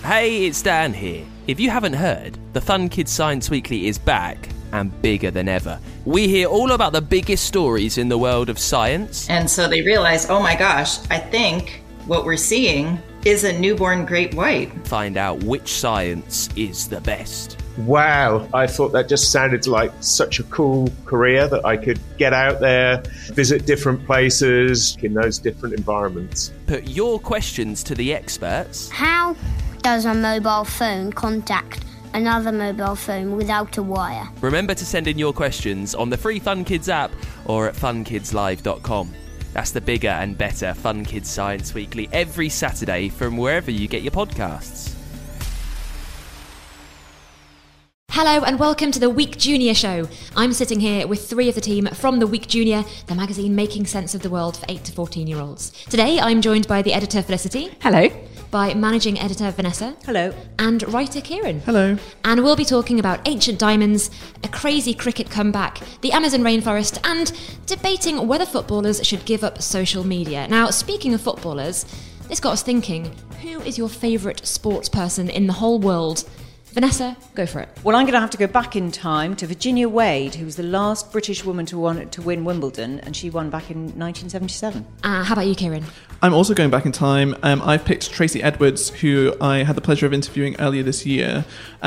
Hey, it's Dan here. If you haven't heard, the Fun Kids Science Weekly is back and bigger than ever. We hear all about the biggest stories in the world of science. And so they realize, oh my gosh, I think what we're seeing is a newborn great white. Find out which science is the best. Wow, I thought that just sounded like such a cool career that I could get out there, visit different places in those different environments. Put your questions to the experts. How does a mobile phone contact another mobile phone without a wire? Remember to send in your questions on the free Fun Kids app or at funkidslive.com. That's the bigger and better Fun Kids Science Weekly every Saturday from wherever you get your podcasts. Hello and welcome to the Week Junior Show. I'm sitting here with three of the team from the Week Junior, the magazine making sense of the world for 8 to 14-year-olds. Today I'm joined by the editor Felicity. Hello. By managing editor Vanessa. Hello. And writer Kieran. Hello. And we'll be talking about ancient diamonds, a crazy cricket comeback, the Amazon rainforest, and debating whether footballers should give up social media. Now, speaking of footballers, this got us thinking, who is your favourite sports person in the whole world? Vanessa, go for it. Well, I'm going to have to go back in time to Virginia Wade, who was the last British woman to win Wimbledon, and she won back in 1977. How about you, Kieran? I'm also going back in time. I've picked Tracy Edwards, who I had the pleasure of interviewing earlier this year.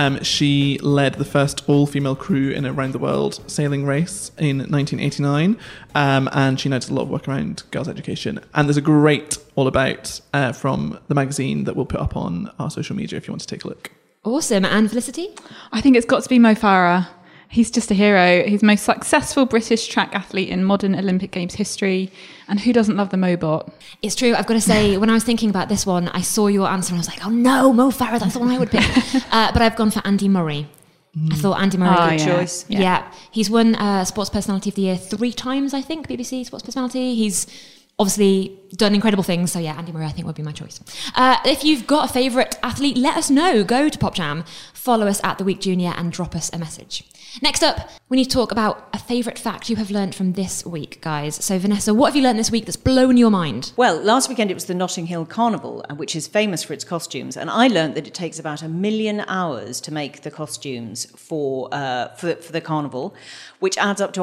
She led the first all-female crew in a round-the-world sailing race in 1989, and she noticed a lot of work around girls' education. And there's a great all about from the magazine that we'll put up on our social media if you want to take a look. Awesome. And Felicity? I think it's got to be Mo Farah. He's just a hero. He's the most successful British track athlete in modern Olympic Games history. And who doesn't love the Mobot? It's true. I've got to say, when I was thinking about this one, I saw your answer and I was like, oh no, Mo Farah, that's the one I would pick. But I've gone for Andy Murray. I thought Andy Murray. Good choice. Yeah. He's won Sports Personality of the Year 3 times, I think, BBC Sports Personality. He's obviously done incredible things. So yeah, Andy Murray I think would be my choice. If you've got a favourite athlete, let us know. Go to PopJam, follow us at The Week Junior and drop us a message. Next up, we need to talk about a favourite fact you have learnt from this week, guys. So Vanessa, what have you learnt this week that's blown your mind? Well, last weekend it was the Notting Hill Carnival, which is famous for its costumes, and I learnt that it takes about 1 million hours to make the costumes for the carnival, which adds up to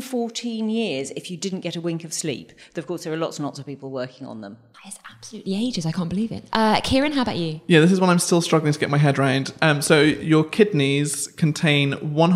114 years if you didn't get a wink of sleep. But of course, there are lots and lots of people working on them. It's absolutely ages. I can't believe it. Kieran, how about you? Yeah, this is one I'm still struggling to get my head around. So your kidneys contain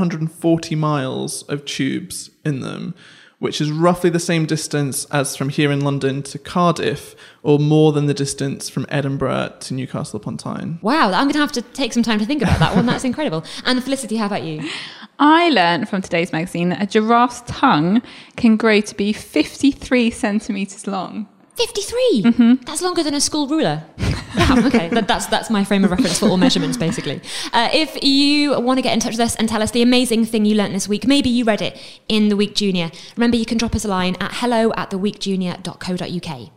140 miles of tubes in them, which is roughly the same distance as from here in London to Cardiff, or more than the distance from Edinburgh to Newcastle upon Tyne. Wow, I'm going to have to take some time to think about that one. That's incredible. And Felicity, how about you? I learned from today's magazine that a giraffe's tongue can grow to be 53 centimetres long. 53? Mm-hmm. That's longer than a school ruler. Wow, okay. That's my frame of reference for all measurements, basically. If you want to get in touch with us and tell us the amazing thing you learnt this week, maybe you read it in The Week Junior, remember you can drop us a line at hello@theweekjunior.co.uk.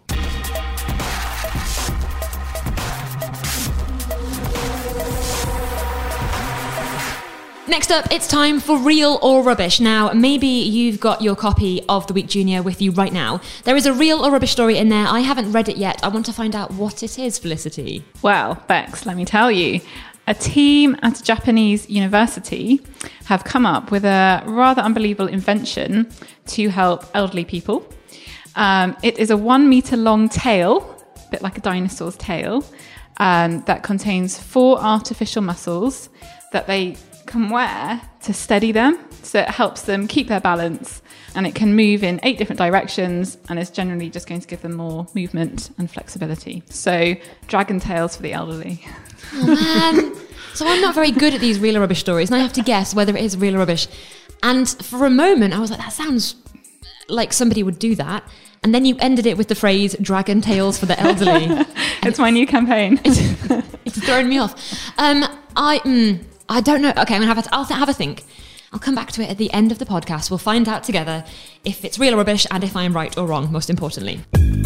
Next up, it's time for Real or Rubbish. Now, maybe you've got your copy of The Week Junior with you right now. There is a real or rubbish story in there. I haven't read it yet. I want to find out what it is, Felicity. Well, Bex, let me tell you. A team at a Japanese university have come up with a rather unbelievable invention to help elderly people. It is a 1 metre long tail, a bit like a dinosaur's tail, that contains 4 artificial muscles that they can wear to steady them, so it helps them keep their balance, and it can move in 8 different directions, and it's generally just going to give them more movement and flexibility. So dragon tails for the elderly. Oh man, so I'm not very good at these real or rubbish stories, and I have to guess whether it is real or rubbish. And for a moment I was like, that sounds like somebody would do that, and then you ended it with the phrase dragon tails for the elderly. It's my new campaign. It's thrown me off. I don't know. Okay, I'll have a think. I'll come back to it at the end of the podcast. We'll find out together if it's real or rubbish and if I'm right or wrong, most importantly.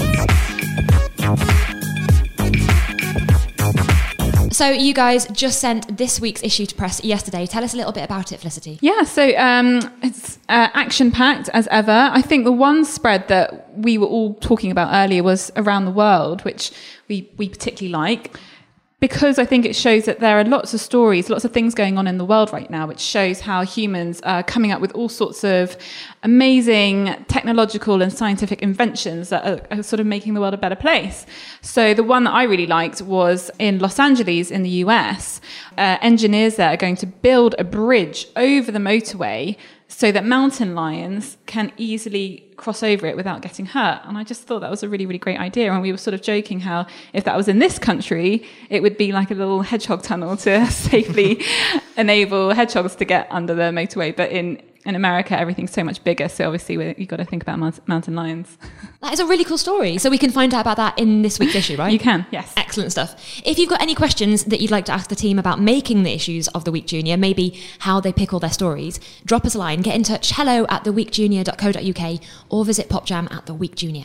So you guys just sent this week's issue to press yesterday. Tell us a little bit about it, Felicity. Yeah, so it's action-packed as ever. I think the one spread that we were all talking about earlier was around the world, which we particularly like. because I think it shows that there are lots of stories, lots of things going on in the world right now, which shows how humans are coming up with all sorts of amazing technological and scientific inventions that are sort of making the world a better place. So the one that I really liked was in Los Angeles in the US. Engineers there are going to build a bridge over the motorway so that mountain lions can easily cross over it without getting hurt. And I just thought that was a really, really great idea. And we were sort of joking how if that was in this country, it would be like a little hedgehog tunnel to safely enable hedgehogs to get under the motorway. But in America, everything's so much bigger. So obviously you've got to think about mountain lions. That is a really cool story. So we can find out about that in this week's issue, right? You can, yes. Excellent stuff. If you've got any questions that you'd like to ask the team about making the issues of The Week Junior, maybe how they pick all their stories, drop us a line, get in touch, hello@theweekjunior.co.uk, or visit PopJam at The Week Junior.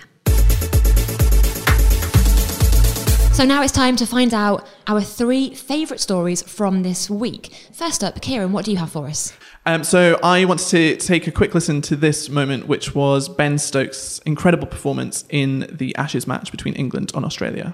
So now it's time to find out our 3 favourite stories from this week. First up, Kieran, what do you have for us? So I wanted to take a quick listen to this moment, which was Ben Stokes' incredible performance in the Ashes match between England and Australia.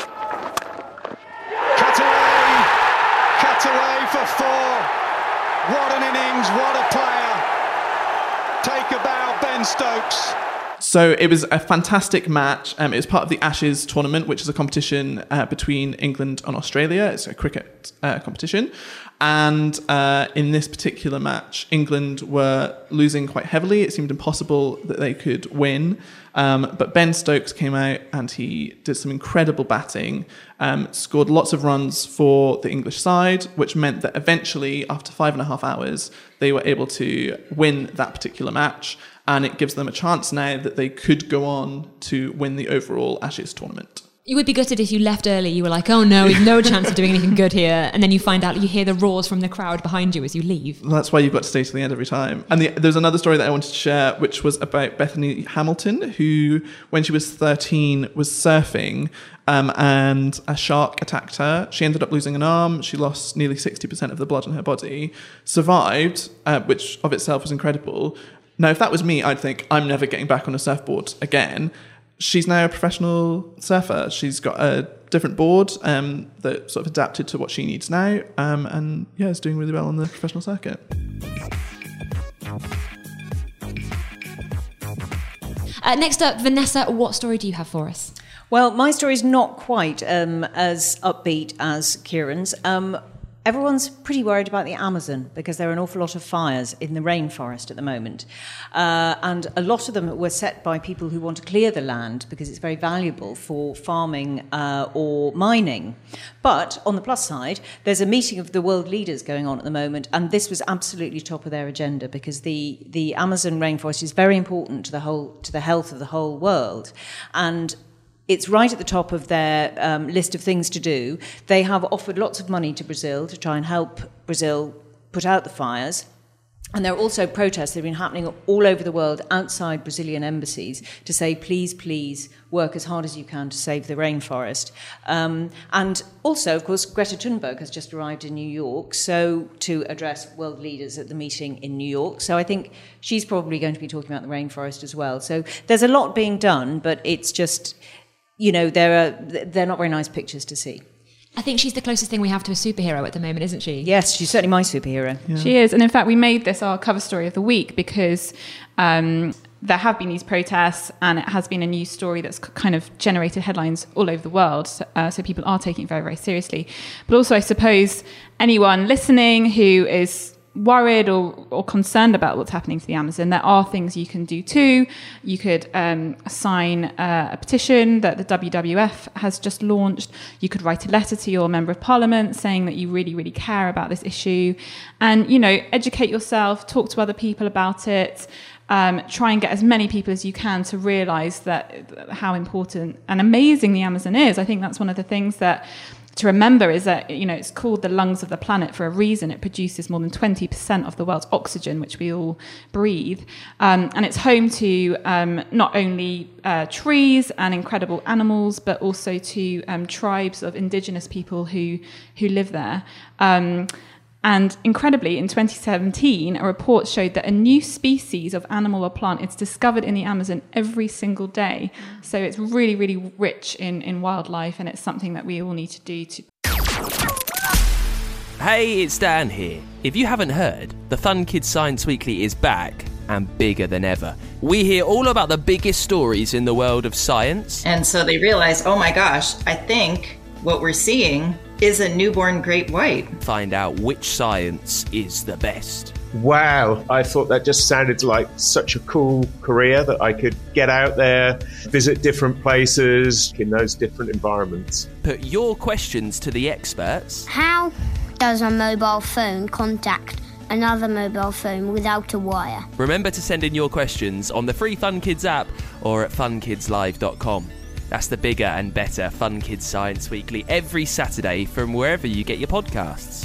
Cut away for 4. What an innings, what a player. Take a bow, Ben Stokes. So it was a fantastic match. It was part of the Ashes tournament, which is a competition between England and Australia. It's a cricket competition. And in this particular match, England were losing quite heavily. It seemed impossible that they could win. But Ben Stokes came out and he did some incredible batting, scored lots of runs for the English side, which meant that eventually, after 5.5 hours, they were able to win that particular match. And it gives them a chance now that they could go on to win the overall Ashes tournament. You would be gutted if you left early. You were like, oh no, we've no chance of doing anything good here. And then you find out, you hear the roars from the crowd behind you as you leave. That's why you've got to stay to the end every time. And there's another story that I wanted to share, which was about Bethany Hamilton, who, when she was 13, was surfing and a shark attacked her. She ended up losing an arm. She lost nearly 60% of the blood in her body. Survived, which of itself was incredible. Now, if that was me, I'd think, I'm never getting back on a surfboard again. She's now a professional surfer. She's got a different board that sort of adapted to what she needs now. And yeah, is doing really well on the professional circuit. Next up, Vanessa, what story do you have for us? Well, my story is not quite as upbeat as Kieran's. Everyone's pretty worried about the Amazon because there are an awful lot of fires in the rainforest at the moment. And a lot of them were set by people who want to clear the land because it's very valuable for farming or mining. But on the plus side, there's a meeting of the world leaders going on at the moment, and this was absolutely top of their agenda because the Amazon rainforest is very important to the health of the whole world. And it's right at the top of their list of things to do. They have offered lots of money to Brazil to try and help Brazil put out the fires. And there are also protests that have been happening all over the world outside Brazilian embassies to say, please, please, work as hard as you can to save the rainforest. And also, of course, Greta Thunberg has just arrived in New York to address world leaders at the meeting in New York. So I think she's probably going to be talking about the rainforest as well. So there's a lot being done, but it's just, they're not very nice pictures to see. I think she's the closest thing we have to a superhero at the moment, isn't she? Yes, she's certainly my superhero. Yeah. She is. And in fact, we made this our cover story of the week because there have been these protests and it has been a news story that's kind of generated headlines all over the world. So people are taking it very, very seriously. But also, I suppose, anyone listening who is worried or concerned about what's happening to the Amazon, there are things you can do too. You could sign a petition that the WWF has just launched. You could write a letter to your member of parliament saying that you really, really care about this issue, and educate yourself, talk to other people about it. Try and get as many people as you can to realise that how important and amazing the Amazon is. I think that's one of the things that to remember is that, it's called the lungs of the planet for a reason. It produces more than 20% of the world's oxygen, which we all breathe. And it's home to not only trees and incredible animals, but also to tribes of indigenous people who live there. And incredibly, in 2017, a report showed that a new species of animal or plant is discovered in the Amazon every single day. So it's really, really rich in wildlife, and it's something that we all need to do to Hey, it's Dan here. If you haven't heard, the Fun Kids Science Weekly is back and bigger than ever. We hear all about the biggest stories in the world of science. And so they realize, oh my gosh, I think what we're seeing is a newborn great white. Find out which science is the best. Wow, I thought that just sounded like such a cool career that I could get out there, visit different places in those different environments. Put your questions to the experts. How does a mobile phone contact another mobile phone without a wire? Remember to send in your questions on the free Fun Kids app or at funkidslive.com. That's the bigger and better Fun Kids Science Weekly every Saturday from wherever you get your podcasts.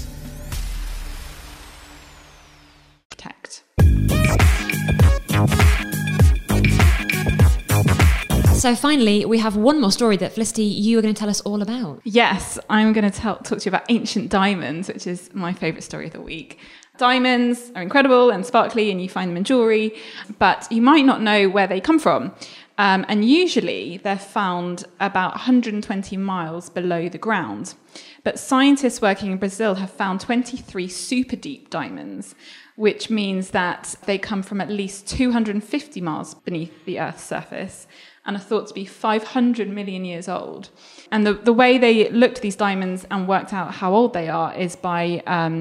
So finally, we have one more story that Felicity, you are going to tell us all about. Yes, I'm going to talk to you about ancient diamonds, which is my favourite story of the week. Diamonds are incredible and sparkly, and you find them in jewellery, but you might not know where they come from. And usually they're found about 120 miles below the ground. But scientists working in Brazil have found 23 super deep diamonds, which means that they come from at least 250 miles beneath the Earth's surface and are thought to be 500 million years old. And the way they looked at these diamonds and worked out how old they are is by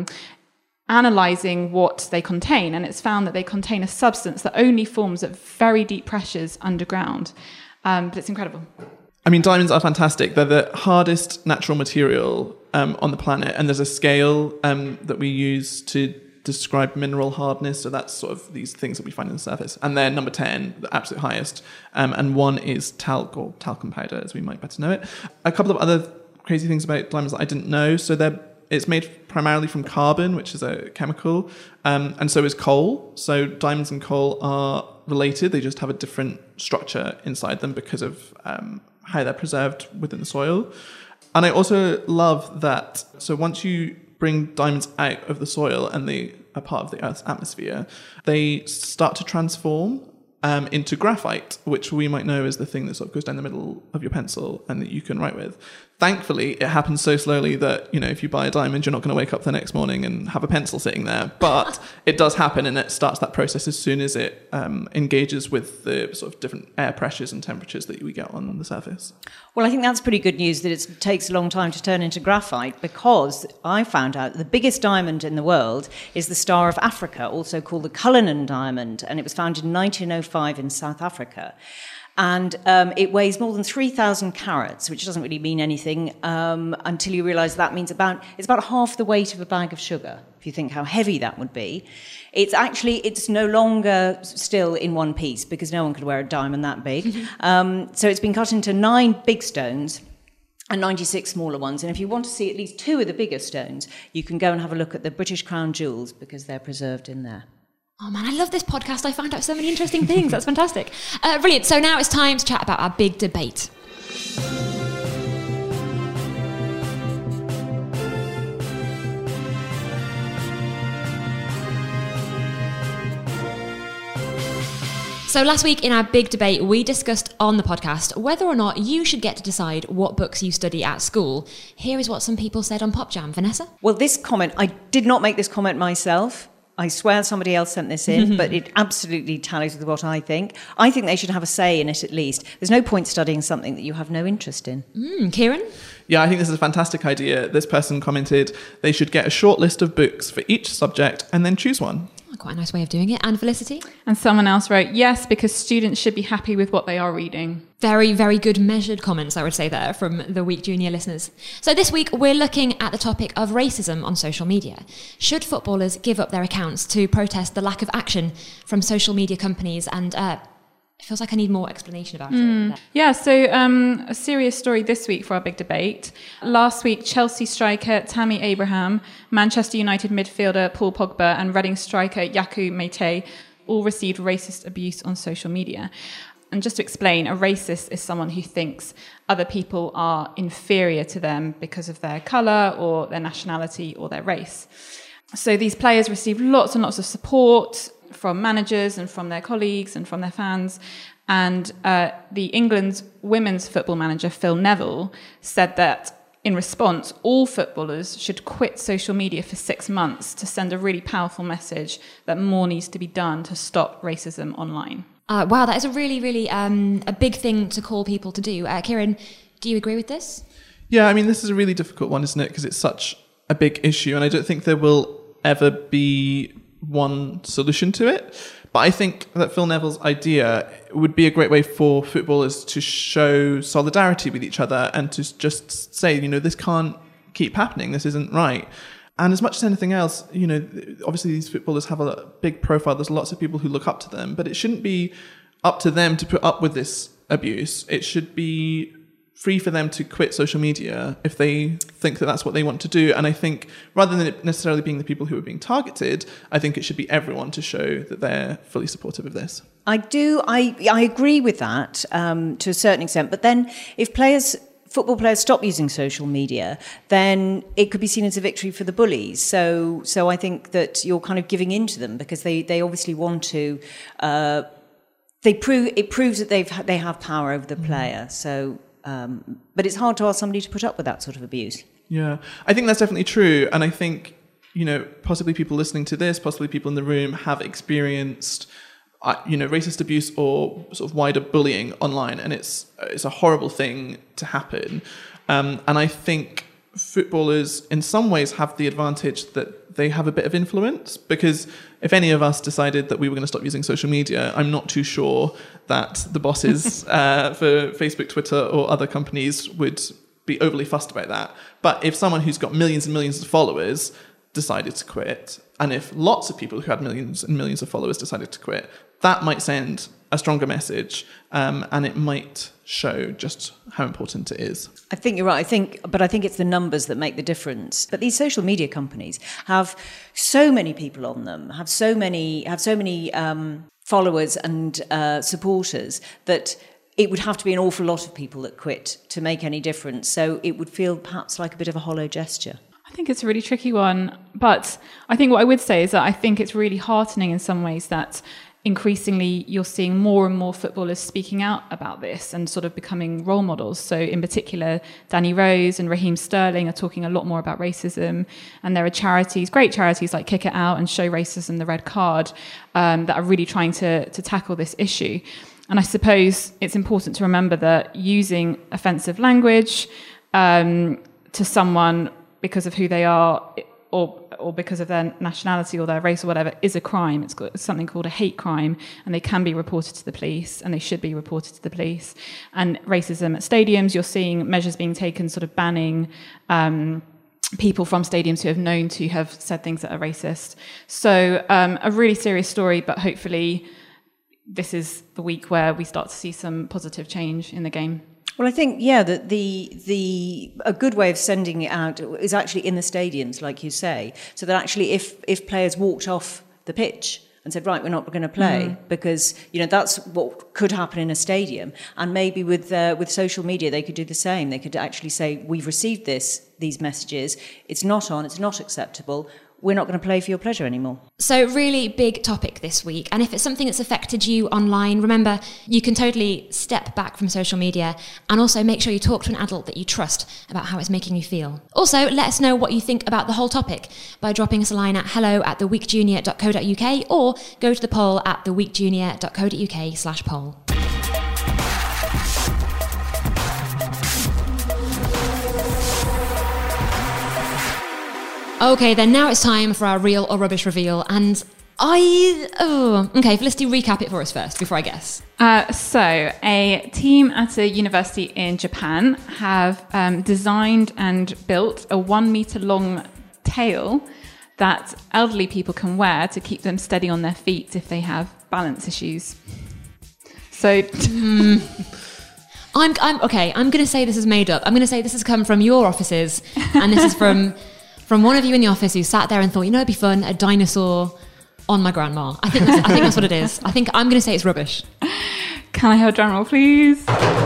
analysing what they contain. And it's found that they contain a substance that only forms at very deep pressures underground. But it's incredible. I mean, diamonds are fantastic. They're the hardest natural material on the planet. And there's a scale that we use to describe mineral hardness. So that's sort of these things that we find in the surface. And they're number 10, the absolute highest. And one is talc, or talcum powder, as we might better know it. A couple of other crazy things about diamonds that I didn't know. So it's made primarily from carbon, which is a chemical. And so is coal. So diamonds and coal are related. They just have a different structure inside them because of how they're preserved within the soil. And I also love that. So once you bring diamonds out of the soil and they are part of the Earth's atmosphere, they start to transform into graphite, which we might know is the thing that sort of goes down the middle of your pencil and that you can write with. Thankfully, it happens so slowly that, if you buy a diamond, you're not going to wake up the next morning and have a pencil sitting there. But it does happen, and it starts that process as soon as it engages with the sort of different air pressures and temperatures that we get on the surface. Well, I think that's pretty good news that it takes a long time to turn into graphite, because I found out the biggest diamond in the world is the Star of Africa, also called the Cullinan diamond, and it was found in 1905 in South Africa. And it weighs more than 3,000 carats, which doesn't really mean anything until you realise that means it's about half the weight of a bag of sugar, if you think how heavy that would be. It's no longer still in one piece, because no one could wear a diamond that big. So it's been cut into 9 big stones and 96 smaller ones. And if you want to see at least 2 of the bigger stones, you can go and have a look at the British Crown Jewels, because they're preserved in there. Oh man, I love this podcast. I found out so many interesting things. That's fantastic. Brilliant. So now it's time to chat about our big debate. So last week in our big debate, we discussed on the podcast whether or not you should get to decide what books you study at school. Here is what some people said on Pop Jam. Vanessa? Well, this comment, I did not make this comment myself. I swear somebody else sent this in, but it absolutely tallies with what I think. I think they should have a say in it at least. There's no point studying something that you have no interest in. Kieran? Yeah, I think this is a fantastic idea. This person commented they should get a short list of books for each subject and then choose one. Quite a nice way of doing it. And Felicity? And someone else wrote, yes, because students should be happy with what they are reading. Very, very good measured comments, I would say, there from the Week Junior listeners. So this week, we're looking at the topic of racism on social media. Should footballers give up their accounts to protest the lack of action from social media companies? And it feels like I need more explanation about it. Yeah, so a serious story this week for our big debate. Last week, Chelsea striker Tammy Abraham, Manchester United midfielder Paul Pogba, and Reading striker Yaku Meite all received racist abuse on social media. And just to explain, a racist is someone who thinks other people are inferior to them because of their colour or their nationality or their race. So these players received lots and lots of support from managers and from their colleagues and from their fans. And the England's women's football manager, Phil Neville, said that in response, all footballers should quit social media for 6 months to send a really powerful message that more needs to be done to stop racism online. Wow, that is a really, really a big thing to call people to do. Kieran, do you agree with this? Yeah, I mean, this is a really difficult one, isn't it? Because it's such a big issue, and I don't think there will ever be one solution to it. But I think that Phil Neville's idea would be a great way for footballers to show solidarity with each other and to just say, this can't keep happening. This isn't right. And as much as anything else, obviously these footballers have a big profile. There's lots of people who look up to them, but it shouldn't be up to them to put up with this abuse. It should be free for them to quit social media if they think that that's what they want to do. And I think rather than it necessarily being the people who are being targeted, I think it should be everyone to show that they're fully supportive of this. I agree with that to a certain extent. But then if football players stop using social media, then it could be seen as a victory for the bullies. So I think that you're kind of giving in to them because they obviously want to. It proves that they have power over the player. So. But it's hard to ask somebody to put up with that sort of abuse. Yeah, I think that's definitely true. And I think, possibly people listening to this, possibly people in the room have experienced, racist abuse or sort of wider bullying online. And it's a horrible thing to happen. And I think footballers in some ways have the advantage that they have a bit of influence, because if any of us decided that we were going to stop using social media, I'm not too sure that the bosses for Facebook, Twitter or other companies would be overly fussed about that. But if someone who's got millions and millions of followers decided to quit, and if lots of people who had millions and millions of followers decided to quit, that might send a stronger message, and it might show just how important it is. I think you're right. I think it's the numbers that make the difference. But these social media companies have so many people on them, have so many followers and supporters that it would have to be an awful lot of people that quit to make any difference. So it would feel perhaps like a bit of a hollow gesture. I think it's a really tricky one. But I think what I would say is that I think it's really heartening in some ways that increasingly you're seeing more and more footballers speaking out about this and sort of becoming role models. So in particular, Danny Rose and Raheem Sterling are talking a lot more about racism. And there are charities, great charities like Kick It Out and Show Racism the Red Card, that are really trying to tackle this issue. And I suppose it's important to remember that using offensive language to someone because of who they are or because of their nationality or their race or whatever is a crime. It's got something called a hate crime, and they can be reported to the police, and they should be reported to the police. And racism at stadiums, you're seeing measures being taken sort of banning people from stadiums who have known to have said things that are racist. So a really serious story, but hopefully this is the week where we start to see some positive change in the game. Well, I think, that a good way of sending it out is actually in the stadiums, like you say, so that actually if players walked off the pitch and said, right, we're not going to play, because, that's what could happen in a stadium. And maybe with social media, they could do the same. They could actually say, we've received these messages. It's not on. It's not acceptable. We're not going to play for your pleasure anymore. So really big topic this week. And if it's something that's affected you online, remember, you can totally step back from social media and also make sure you talk to an adult that you trust about how it's making you feel. Also, let us know what you think about the whole topic by dropping us a line at hello@theweekjunior.co.uk or go to the poll at theweekjunior.co.uk/poll. Okay, then now it's time for our real or rubbish reveal. And Felicity, recap it for us first before I guess. So a team at a university in Japan have designed and built a 1 meter long tail that elderly people can wear to keep them steady on their feet if they have balance issues. So... I'm going to say this is made up. I'm going to say this has come from your offices, and this is from one of you in the office who sat there and thought, it'd be fun, a dinosaur on my grandma. I think that's what it is. I think I'm going to say it's rubbish. Can I have a drum roll, please?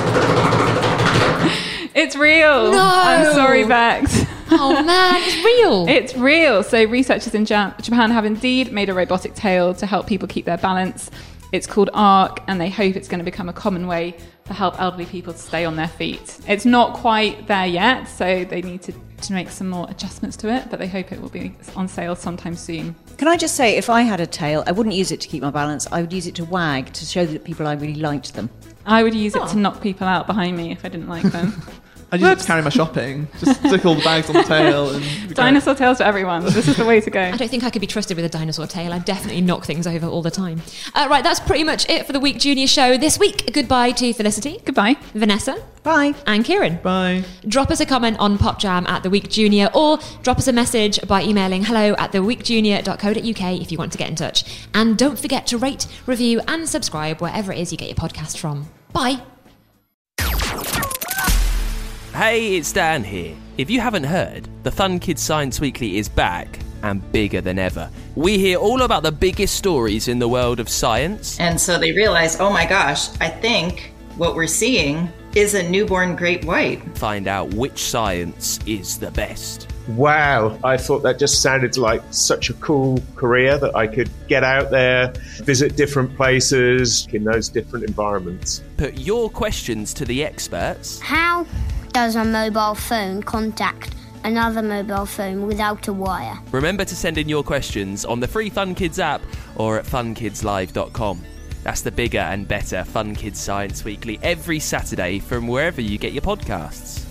It's real. No. I'm sorry, Bex. Oh man, it's real. It's real. So researchers in Japan have indeed made a robotic tail to help people keep their balance. It's called ARC, and they hope it's going to become a common way to help elderly people to stay on their feet. It's not quite there yet, so they need to make some more adjustments to it, but they hope it will be on sale sometime soon. Can I just say, if I had a tail, I wouldn't use it to keep my balance. I would use it to wag, to show that people I really liked them. I would use it to knock people out behind me if I didn't like them. I use it to carry my shopping. Just stick all the bags on the tail. And dinosaur tails for everyone. This is the way to go. I don't think I could be trusted with a dinosaur tail. I definitely knock things over all the time. Right, that's pretty much it for the Week Junior show this week. Goodbye to Felicity. Goodbye. Vanessa. Bye. And Kieran. Bye. Drop us a comment on PopJam at The Week Junior, or drop us a message by emailing hello@theweekjunior.co.uk if you want to get in touch. And don't forget to rate, review and subscribe wherever it is you get your podcast from. Bye. Hey, it's Dan here. If you haven't heard, the Fun Kids Science Weekly is back and bigger than ever. We hear all about the biggest stories in the world of science. And so they realize, oh my gosh, I think what we're seeing is a newborn great white. Find out which science is the best. Wow, I thought that just sounded like such a cool career that I could get out there, visit different places in those different environments. Put your questions to the experts. How does a mobile phone contact another mobile phone without a wire? Remember to send in your questions on the free Fun Kids app or at funkidslive.com. That's the bigger and better Fun Kids Science Weekly every Saturday from wherever you get your podcasts.